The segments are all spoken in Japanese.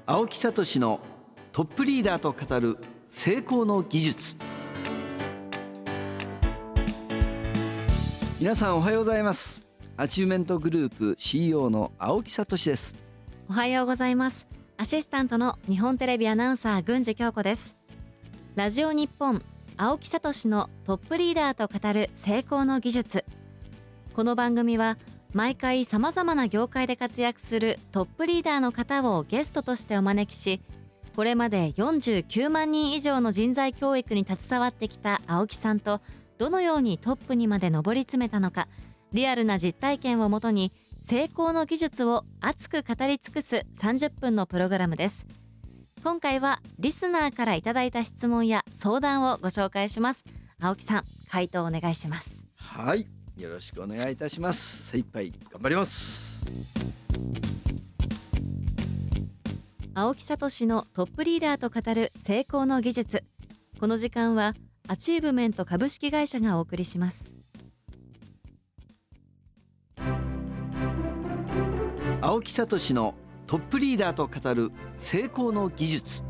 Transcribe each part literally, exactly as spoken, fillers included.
青木聡のトップリーダーと語る成功の技術。皆さんおはようございます。アチューメントグループ シーイーオー の青木聡です。 おはようございます。アシスタントの日本テレビアナウンサー郡司京子です。ラジオ日本青木聡のトップリーダーと語る成功の技術。この番組は毎回さまざまな業界で活躍するトップリーダーの方をゲストとしてお招きし、これまでよんじゅうきゅうまんにん以上の人材教育に携わってきた青木さんと、どのようにトップにまで上り詰めたのか、リアルな実体験をもとに成功の技術を熱く語り尽くすさんじゅっぷんのプログラムです。今回はリスナーからいただいた質問や相談をご紹介します。青木さん、回答お願いします。 はい、よろしくお願いいたします。精一杯頑張ります。 青木聡のトップリーダーと語る成功の技術。この時間はアチーブメント株式会社がお送りします。 青木聡のトップリーダーと語る成功の技術。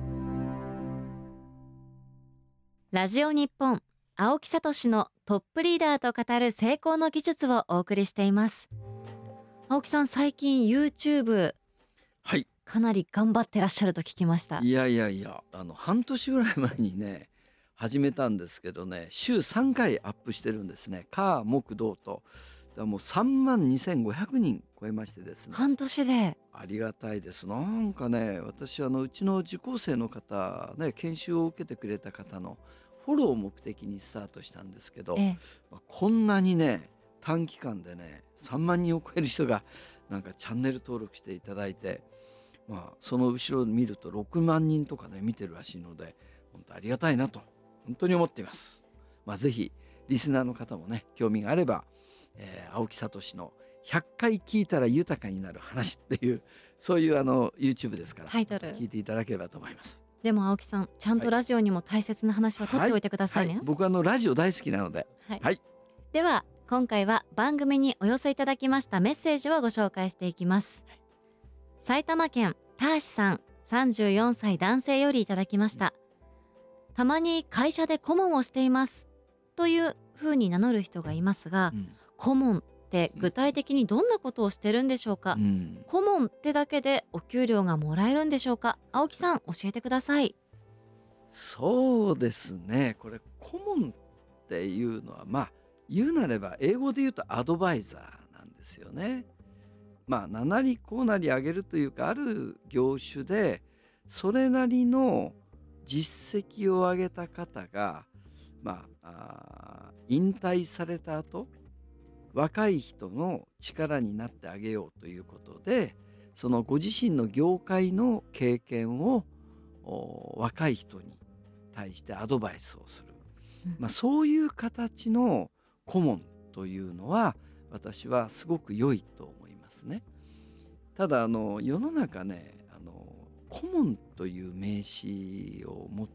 ラジオ日本青木聡のトップリーダーと語る成功の技術をお送りしています。青木さん、最近 YouTube はい、 かなり頑張ってらっしゃると聞きました。 いやいやいや、あの半年ぐらい前にね始めたんですけどね、週さんかいアップしてるんですね。火木土と。だからもうさんまんにせんごひゃくにん超えましてですね、 半年でありがたいです。なんかね、私あのうちの受講生の方ね、研修を受けてくれた方のフォローを目的にスタートしたんですけど、 ええ、 まあ、こんなにね短期間でねさんまんにんを超える人がなんかチャンネル登録していただいて、まあ、その後ろを見るとろくまんにんとかね見てるらしいので、本当ありがたいなと本当に思っています。まあ、ぜひリスナーの方もね興味があれば、えー、青木聡のひゃっかい聞いたら豊かになる話っていう、そういうあの YouTube ですから、 タイトル聞いていただければと思います。 でも青木さん、ちゃんとラジオにも大切な話は取っておいてくださいね。 はいはい、僕はあのラジオ大好きなので、 はいはい、 では今回は番組にお寄せいただきましたメッセージをご紹介していきます。埼玉県ターシさん、さんじゅうよんさい男性よりいただきました。たまに会社で顧問をしていますというふうに名乗る人がいますが、 うん顧問って具体的にどんなことをしてるんでしょうか。 うん、 顧問ってだけでお給料がもらえるんでしょうか。青木さん、教えてください。 そうですね、これ顧問っていうのはまあ言うなれば英語で言うとアドバイザーなんですよね。まあななりこうなり上げるというか、ある業種でそれなりの実績を上げた方がまあ、あ引退された後、若い人の力になってあげようということで、そのご自身の業界の経験を若い人に対してアドバイスをする、 うんまあ、そういう形の顧問というのは私はすごく良いと思いますね。ただあの世の中ね、あの顧問という名詞を持って、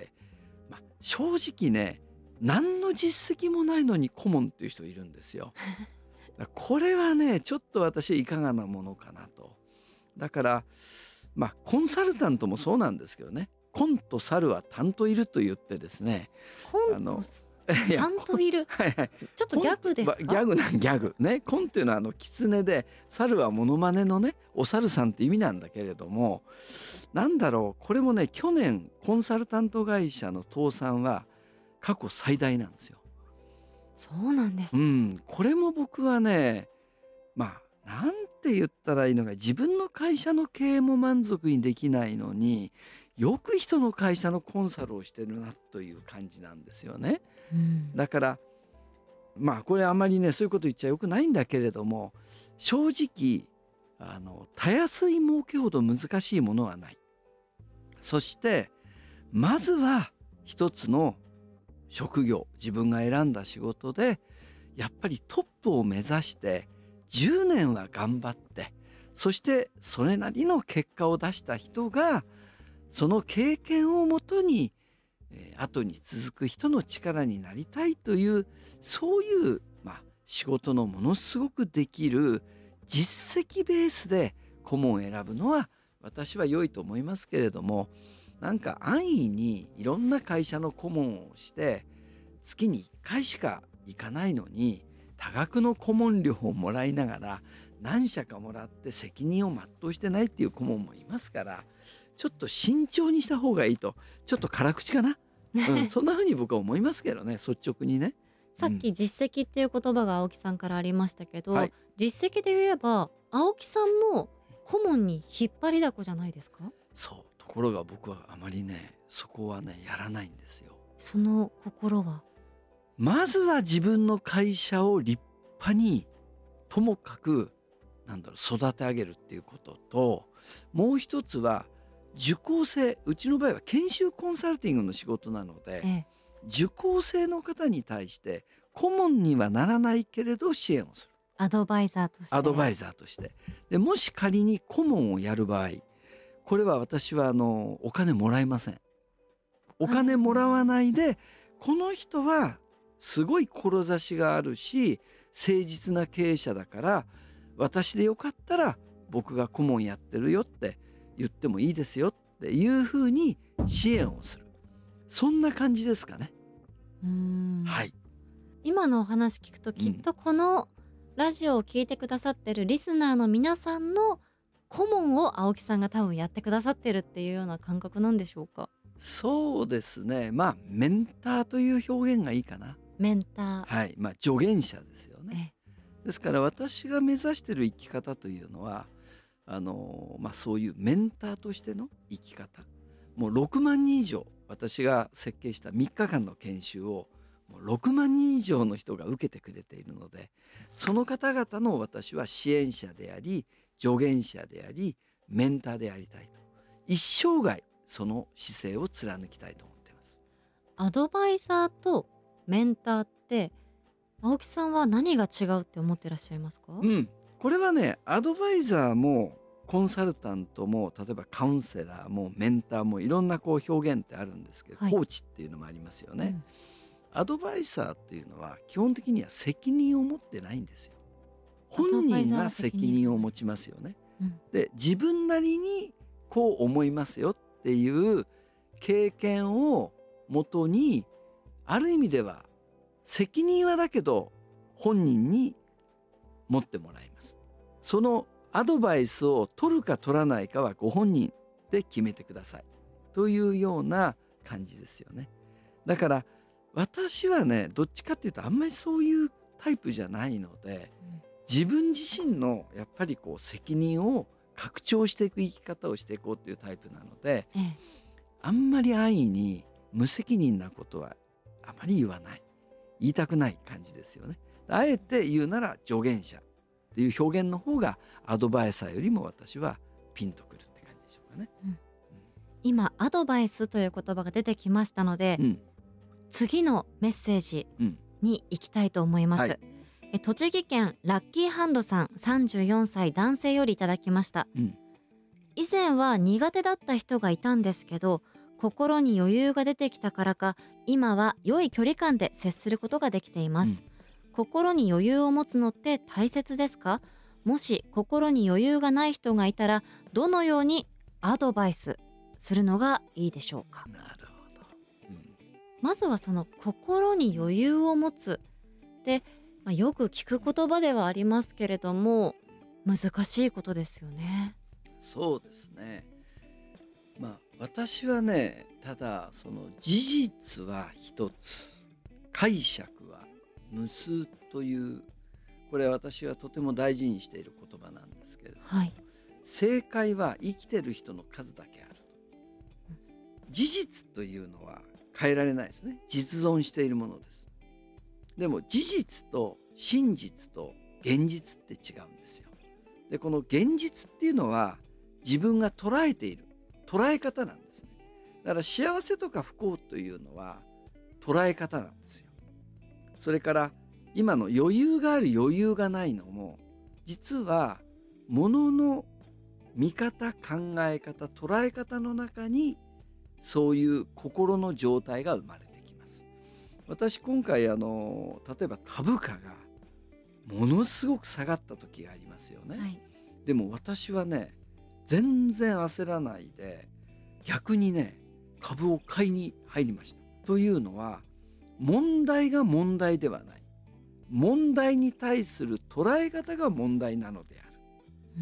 まあ、正直ね何の実績もないのに顧問っていう人いるんですよ。だからこれはねちょっと私はいかがなものかなと。だからまあコンサルタントもそうなんですけどね、コンとサルはタンといると言ってですね、 コンあのといやちゃんといるはいはい、 ちょっとギャグですか。 コンギャグなんギャグね。コンっていうのはあの狐で、猿はモノマネのねお猿さんって意味なんだけれども、なんだろう、これもね去年コンサルタント会社の倒産は過去最大なんですよ。 そうなんです、 うん、これも僕はね、まあなんて言ったらいいのか、自分の会社の経営も満足にできないのによく人の会社のコンサルをしてるなという感じなんですよね。 うん、 だからまあこれあんまりねそういうこと言っちゃよくないんだけれども、正直あのたやすい儲けほど難しいものはない。そしてまずは一つの職業、自分が選んだ仕事でやっぱりトップを目指してじゅうねんは頑張って、そしてそれなりの結果を出した人がその経験をもとに、えー、後に続く人の力になりたいという、そういう、まあ、仕事のものすごくできる実績ベースで顧問を選ぶのは私は良いと思いますけれども、なんか安易にいろんな会社の顧問をして月にいっかいしか行かないのに多額の顧問料をもらいながら何社かもらって責任を全うしてないっていう顧問もいますから、ちょっと慎重にした方がいいと。ちょっと辛口かな、うん、そんな風に僕は思いますけどね、率直にね。 さっき実績っていう言葉が青木さんからありましたけど、 はい、 実績で言えば青木さんも顧問に引っ張りだこじゃないですか？ そう、ところが僕はあまりねそこはねやらないんですよ。 その心は？ まずは自分の会社を立派にともかくなんだろう育て上げるっていうことと、もう一つは受講生、うちの場合は研修コンサルティングの仕事なので、 ええ、 受講生の方に対して顧問にはならないけれど支援をする、 アドバイザーとして。 アドバイザーとして。でもし仮に顧問をやる場合、これは私はあのお金もらえません。お金もらわないで、この人はすごい志があるし誠実な経営者だから私でよかったら僕が顧問やってるよって言ってもいいですよっていうふうに支援をする、そんな感じですかね。 うーん、 はい、 今のお話聞くときっとこのラジオを聞いてくださってるリスナーの皆さんの顧問を青木さんが多分やってくださってるっていうような感覚なんでしょうか？ そうですね、まあメンターという表現がいいかな。 メンター、 はい、まあ助言者ですよね。 えですから私が目指している生き方というのはあの、まあ、そういうメンターとしての生き方、もうろくまんにん以上私が設計したみっかかんの研修をもうろくまんにん以上の人が受けてくれているので、その方々の私は支援者であり助言者でありメンターでありたいと、一生涯その姿勢を貫きたいと思っています。 アドバイザーとメンターって青木さんは何が違うって思ってらっしゃいますか？ うん、これはねアドバイザーもコンサルタントも例えばカウンセラーもメンターもいろんなこう表現ってあるんですけど、 はい、 コーチっていうのもありますよね、 うん、 アドバイザーっていうのは基本的には責任を持ってないんですよ。本人が責任を持ちますよね、 うん、 で自分なりにこう思いますよっていう経験をもとに、ある意味では責任はだけど本人に持ってもらいます。そのアドバイスを取るか取らないかはご本人で決めてくださいというような感じですよね。だから私はねどっちかっていうとあんまりそういうタイプじゃないので、自分自身のやっぱりこう責任を拡張していく生き方をしていこうというタイプなので、 ええ、 あんまり安易に無責任なことはあまり言わない、言いたくない感じですよね。あえて言うなら助言者っていう表現の方がアドバイザーよりも私はピンとくるって感じでしょうかね、 うん、今アドバイスという言葉が出てきましたので、 うん、 次のメッセージに行きたいと思います、 はい、 え栃木県ラッキーハンドさんさんじゅうよんさい男性よりいただきました、 うん、 以前は苦手だった人がいたんですけど心に余裕が出てきたからか今は良い距離感で接することができています、うん、心に余裕を持つのって大切ですか？もし心に余裕がない人がいたらどのようにアドバイスするのがいいでしょうか？ なるほど、うん、 まずはその心に余裕を持つで、まあ、よく聞く言葉ではありますけれども難しいことですよね。 そうですね。まあ私はねただその事実は一つ解釈は無数という、これは私がとても大事にしている言葉なんですけれども、 はい、 正解は生きてる人の数だけある、うん、事実というのは変えられないですね。実存しているものです。でも事実と真実と現実って違うんですよ。でこの現実っていうのは自分が捉えている捉え方なんですね。だから幸せとか不幸というのは捉え方なんですよ。それから今の余裕がある余裕がないのも実は物の見方考え方捉え方の中にそういう心の状態が生まれてきます。私今回あの例えば株価がものすごく下がった時がありますよね、はい、でも私はね全然焦らないで逆にね株を買いに入りました。というのは問題が問題ではない、問題に対する捉え方が問題なのである。 うん、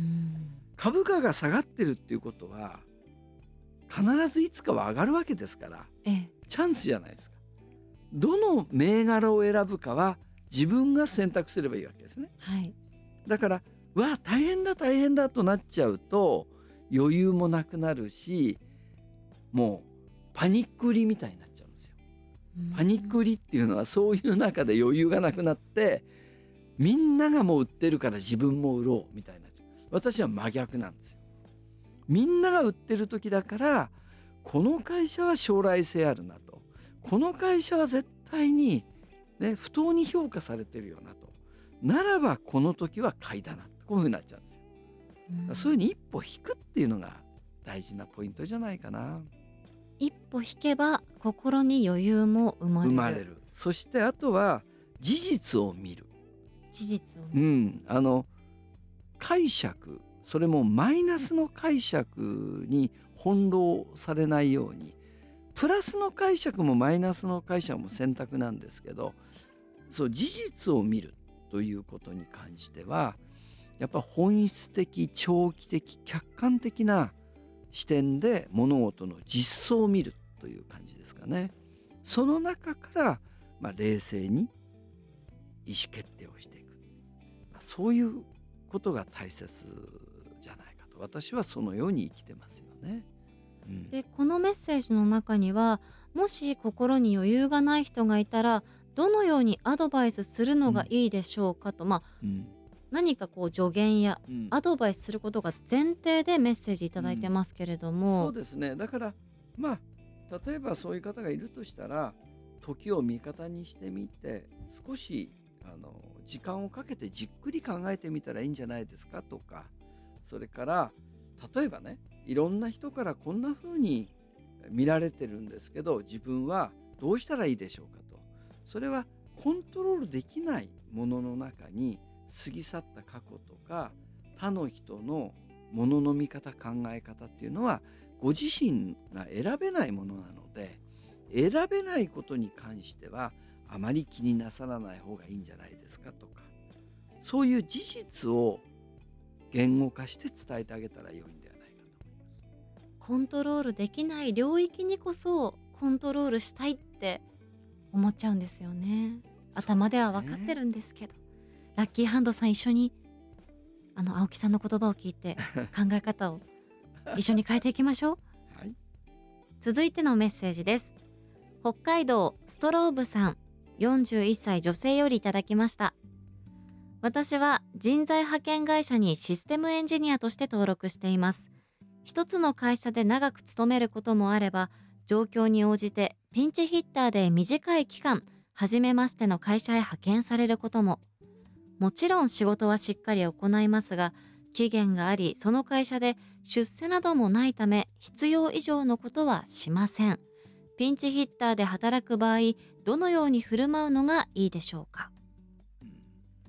株価が下がってるっていうことは必ずいつかは上がるわけですから、 ええ、 チャンスじゃないですか。どの銘柄を選ぶかは自分が選択すればいいわけですね。 はい、 だからうわ大変だ大変だとなっちゃうと余裕もなくなるし、もうパニック売りみたいになっちゃうんですよ。パニック売りっていうのはそういう中で余裕がなくなって、みんながもう売ってるから自分も売ろうみたいになっちゃう。私は真逆なんですよ。みんなが売ってる時だからこの会社は将来性あるなと、この会社は絶対に、ね、不当に評価されてるよなと、ならばこの時は買いだな、こういうふうになっちゃうんですよ。 うん、 そういうふうに一歩引くっていうのが大事なポイントじゃないかな。 一歩引けば心に余裕も生まれる。 生まれる。そしてあとは事実を見る。 事実をう見る。 ん、あの解釈、それもマイナスの解釈に翻弄されないように、プラスの解釈もマイナスの解釈も選択なんですけど、そう事実を見るということに関してはやっぱ本質的、長期的、客観的な視点で物事の実相を見るという感じですかね。その中から、まあ、冷静に意思決定をしていく、まあ、そういうことが大切じゃないかと私はそのように生きてますよね。うん、 でこのメッセージの中には、もし心に余裕がない人がいたらどのようにアドバイスするのがいいでしょうかと、まあ、 うん、 何かこう助言やうんアドバイスすることが前提でメッセージいただいてますけれども、 そうですね。だからまあ例えばそういう方がいるとしたら、時を味方にしてみて少しあの時間をかけてじっくり考えてみたらいいんじゃないですかとか、それから例えばね、いろんな人からこんな風に見られてるんですけど自分はどうしたらいいでしょうかと。それはコントロールできないものの中に過ぎ去った過去とか他の人のものの見方、考え方っていうのはご自身が選べないものなので、選べないことに関してはあまり気になさらない方がいいんじゃないですかとか、そういう事実を言語化して伝えてあげたら良いんではないかと思います。 コントロールできない領域にこそコントロールしたいって思っちゃうんですよね。頭では分かってるんですけど、ラッキーハンドさん一緒にあの青木さんの言葉を聞いて考え方を一緒に変えていきましょう。 はい、 続いてのメッセージです。北海道ストローブさん、よんじゅういっさい女性よりいただきました。私は人材派遣会社にシステムエンジニアとして登録しています。一つの会社で長く勤めることもあれば、状況に応じてピンチヒッターで短い期間初めましての会社へ派遣されることも。もちろん仕事はしっかり行いますが、期限がありその会社で出世などもないため必要以上のことはしません。ピンチヒッターで働く場合、どのように振る舞うのがいいでしょうか。 うん、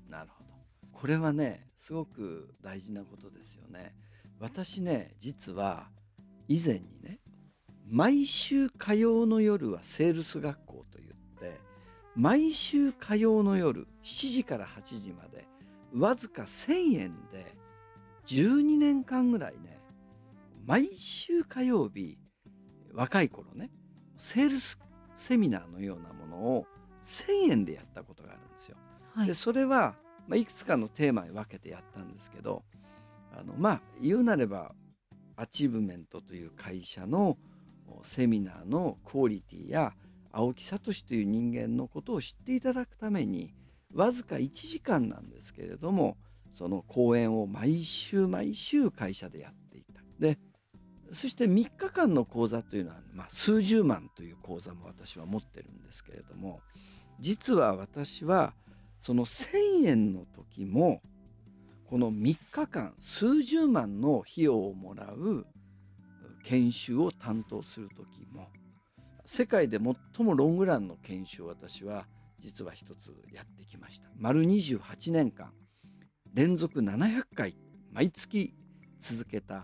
なるほど。これはねすごく大事なことですよね。私ね実は以前にね、毎週火曜の夜はセールス学校といって毎週火曜の夜しちじからはちじまでわずかせんえんでじゅうにねんかんぐらいね、毎週火曜日若い頃ねセールスセミナーのようなものをせんえんでやったことがあるんですよ。 はい、 でそれは、まあ、いくつかのテーマに分けてやったんですけど、あのまあ言うなればアチーブメントという会社のセミナーのクオリティや青木聡という人間のことを知っていただくためにわずかいちじかんなんですけれども、その講演を毎週毎週会社でやっていた。でそしてみっかかんの講座というのは、まあ、数十万という講座も私は持ってるんですけれども、実は私はそのせんえんの時もこのみっかかん数十万の費用をもらう研修を担当する時も、世界で最もロングランの研修を私は実は一つやってきました。丸にじゅうはちねんかん連続ななひゃっかい毎月続けた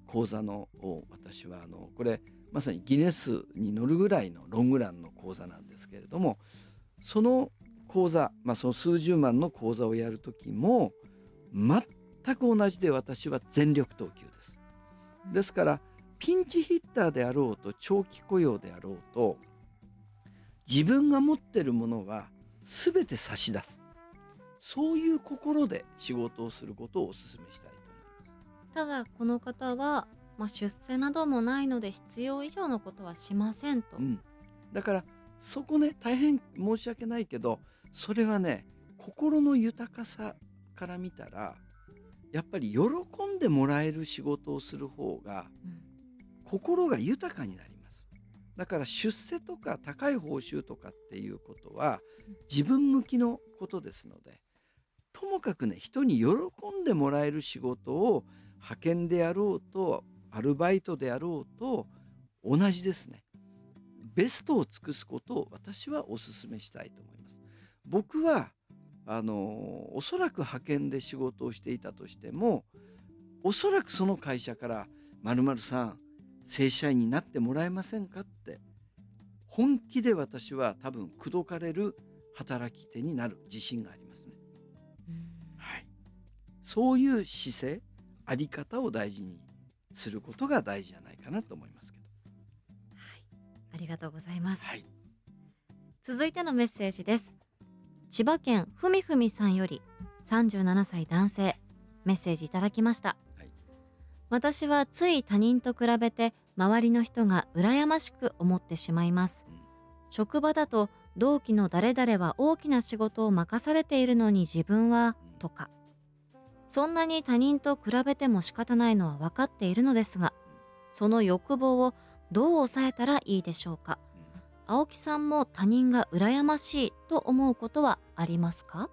講座のを私はあのこれまさにギネスに載るぐらいのロングランの講座なんですけれども、その講座、まあ、その数十万の講座をやる時も全く同じで、私は全力投球です。ですからピンチヒッターであろうと長期雇用であろうと、自分が持ってるものは全て差し出す、そういう心で仕事をすることをお勧めしたいと思います。 ただこの方は、まあ、出世などもないので必要以上のことはしませんと、 うん、だからそこね、大変申し訳ないけど、それはね、心の豊かさから見たらやっぱり喜んでもらえる仕事をする方がうん心が豊かになります。だから出世とか高い報酬とかっていうことは自分向きのことですので、ともかくね、人に喜んでもらえる仕事を派遣であろうとアルバイトであろうと同じですね。ベストを尽くすことを私はお勧めしたいと思います。僕はあのおそらく派遣で仕事をしていたとしても、おそらくその会社から〇〇さん正社員になってもらえませんかって本気で私は多分口説かれる働き手になる自信がありますね。はい、そういう姿勢、あり方を大事にすることが大事じゃないかなと思いますけど。 はい、ありがとうございます。 はい、 続いてのメッセージです。千葉県ふみふみさんよりさんじゅうななさい男性、メッセージいただきました。 はい、 私はつい他人と比べて周りの人が羨ましく思ってしまいます。 うん、 職場だと同期の誰々は大きな仕事を任されているのに自分はうんとか、そんなに他人と比べても仕方ないのは分かっているのですが、その欲望をどう抑えたらいいでしょうか。 うん、 青木さんも他人が羨ましいと思うことはありますか？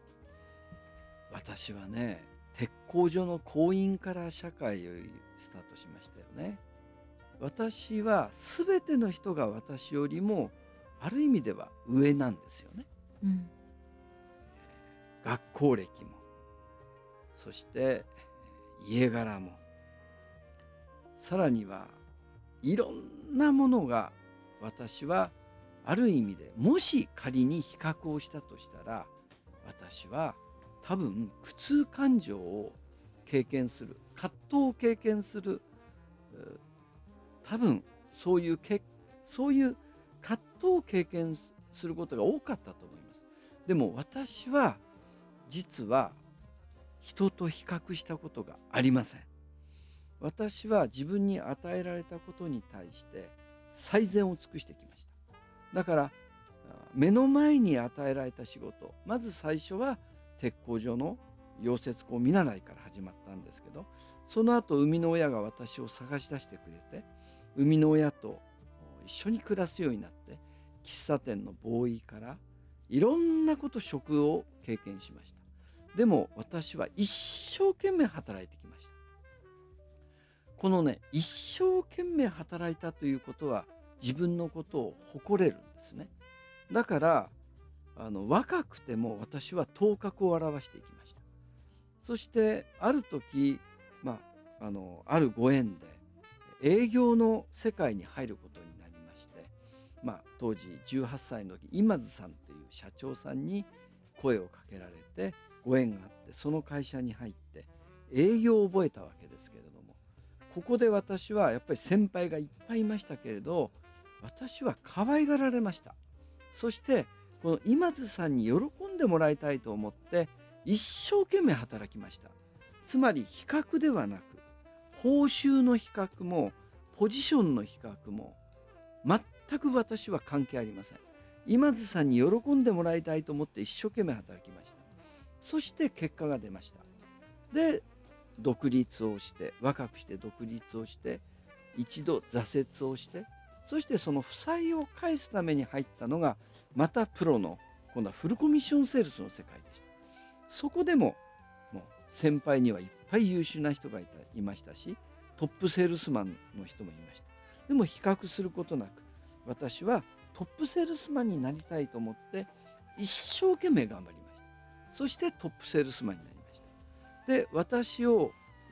私はね、鉄工所の工員から社会をスタートしましたよね。私は全ての人が私よりもある意味では上なんですよね。 うん学校歴も、そして家柄も、さらにはいろんなものが、私はある意味でもし仮に比較をしたとしたら、私は多分苦痛感情を経験する、葛藤を経験する、う多分そういうけそういう葛藤を経験することが多かったと思います。でも私は実は人と比較したことがありません。私は自分に与えられたことに対して最善を尽くしてきました。だから目の前に与えられた仕事、まず最初は鉄工所の溶接工見習いから始まったんですけど、その後生みの親が私を探し出してくれて、生みの親と一緒に暮らすようになって、喫茶店のボーイからいろんなこと職を経験しました。でも私は一生懸命働いてきました。このね、一生懸命働いたということは自分のことを誇れるんですね。だからあの若くても私は頭角を現していきました。そしてある時、まあ、あのあるご縁で営業の世界に入ることになりまして、まあ、当時じゅうはっさいの時、今津さんという社長さんに声をかけられてご縁があって、その会社に入って営業を覚えたわけですけれども、ここで私はやっぱり先輩がいっぱいいましたけれど、私は可愛がられました。そしてこの今津さんに喜んでもらいたいと思って一生懸命働きました。つまり比較ではなく、報酬の比較もポジションの比較も全く私は関係ありません。今津さんに喜んでもらいたいと思って一生懸命働きました。そして結果が出ました。で独立をして、若くして独立をして、一度挫折をして、そしてその負債を返すために入ったのがまたプロの、今度はフルコミッションセールスの世界でした。そこでももう先輩にはいっぱい優秀な人がいたいましたし、トップセールスマンの人もいました。でも比較することなく、私はトップセールスマンになりたいと思って一生懸命頑張りました。そしてトップセールスマンになりました。で私を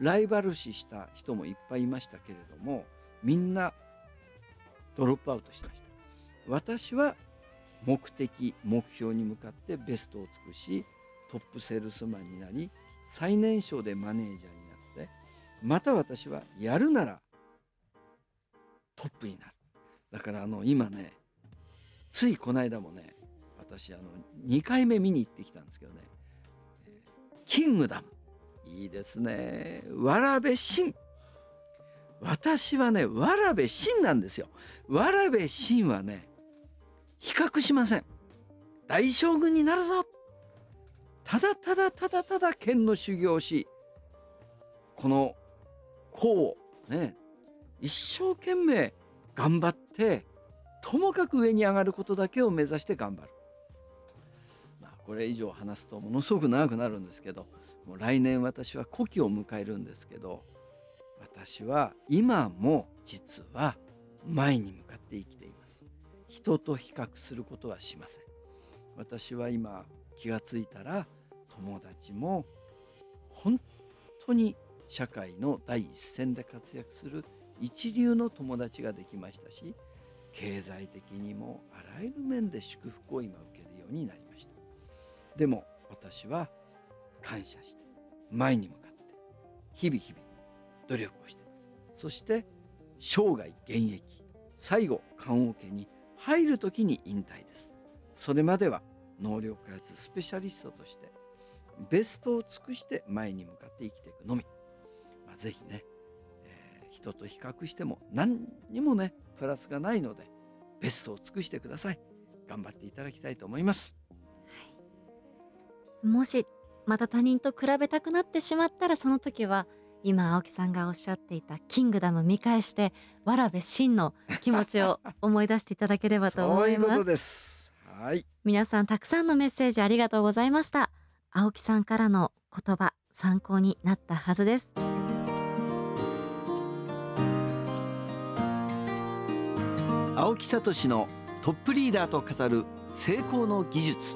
ライバル視した人もいっぱいいましたけれども、みんなドロップアウトしました。私は目的目標に向かってベストを尽くし、トップセールスマンになり、最年少でマネージャーになって、また私はやるならトップになる。だからあの今ね、ついこの間もね、私あのにかいめ見に行ってきたんですけどね、キングダムいいですね。わ部晋、私はねわ部晋なんですよ。わ部晋はね比較しません。大将軍になるぞ、ただただただただ剣の修行をし、この功をね一生懸命頑張って、ともかく上に上がることだけを目指して頑張る。まあこれ以上話すとものすごく長くなるんですけど、もう来年私は古希を迎えるんですけど、私は今も実は前に向かって生きています。人と比較することはしません。私は今気がついたら、友達も本当に社会の第一線で活躍する一流の友達ができましたし、経済的にもあらゆる面で祝福を今受けるようになりました。でも私は感謝して前に向かって日々日々努力をしています。そして生涯現役、最後棺桶に入る時に引退です。それまでは能力開発スペシャリストとしてベストを尽くして前に向かって生きていくのみ。まあ、ぜひね、えー、人と比較しても何にもねプラスがないので、ベストを尽くしてください。頑張っていただきたいと思います。 はい、もしまた他人と比べたくなってしまったら、その時は今青木さんがおっしゃっていたキングダム見返して、わ部晋の気持ちを思い出していただければと思います。 そういうことです。はい。 皆さんたくさんのメッセージありがとうございました。青木さんからの言葉、参考になったはずです。 青木聡のトップリーダーと語る成功の技術。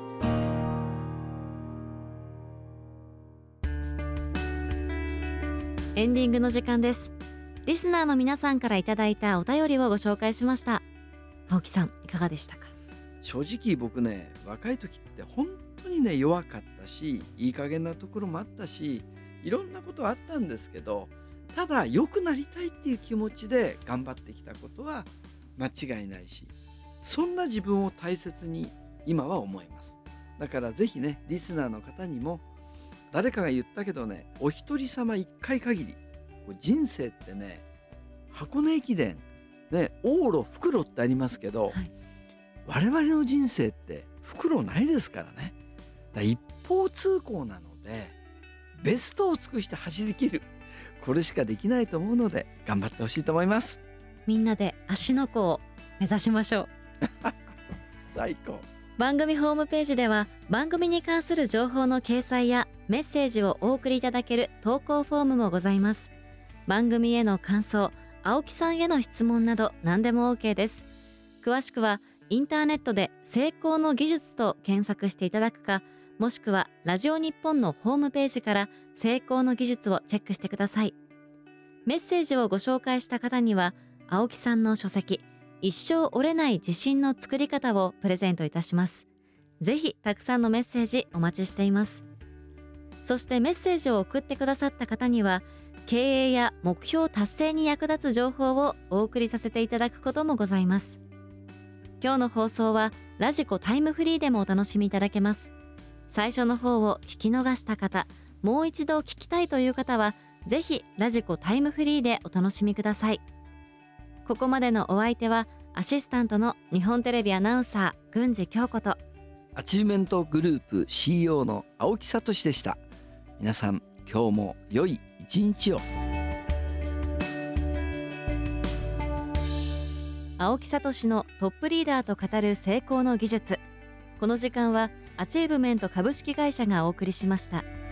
エンディングの時間です。リスナーの皆さんからいただいたお便りをご紹介しました。青木さん、いかがでしたか？ 正直僕ね、若い時って本当にね弱かったし、いい加減なところもあったし、いろんなことあったんですけど、ただ良くなりたいっていう気持ちで頑張ってきたことは間違いないし、そんな自分を大切に今は思います。だからぜひね、リスナーの方にも、誰かが言ったけどね、お一人様一回限り、人生ってね、箱根駅伝ね、往路復路ってありますけど、はい、我々の人生って復路ないですからね。だから一方通行なので、ベストを尽くして走り切る、これしかできないと思うので、頑張ってほしいと思います。 みんなで芦ノ湖を目指しましょう。 最高。 番組ホームページでは、番組に関する情報の掲載やメッセージをお送りいただける投稿フォームもございます。番組への感想、青木さんへの質問など何でも OK です。詳しくはインターネットで成功の技術と検索していただくか、もしくはラジオ日本のホームページから成功の技術をチェックしてください。メッセージをご紹介した方には、青木さんの書籍、一生折れない自信の作り方をプレゼントいたします。ぜひたくさんのメッセージお待ちしています。そしてメッセージを送ってくださった方には、経営や目標達成に役立つ情報をお送りさせていただくこともございます。今日の放送はラジコタイムフリーでもお楽しみいただけます。最初の方を聞き逃した方、もう一度聞きたいという方は、ぜひラジコタイムフリーでお楽しみください。ここまでのお相手は、アシスタントの日本テレビアナウンサー郡司京子と、 アチューメントグループ シーイーオー の青木聡でした。皆さん、今日も良い一日を。 青木聡のトップリーダーと語る成功の技術。この時間はアチーブメント株式会社がお送りしました。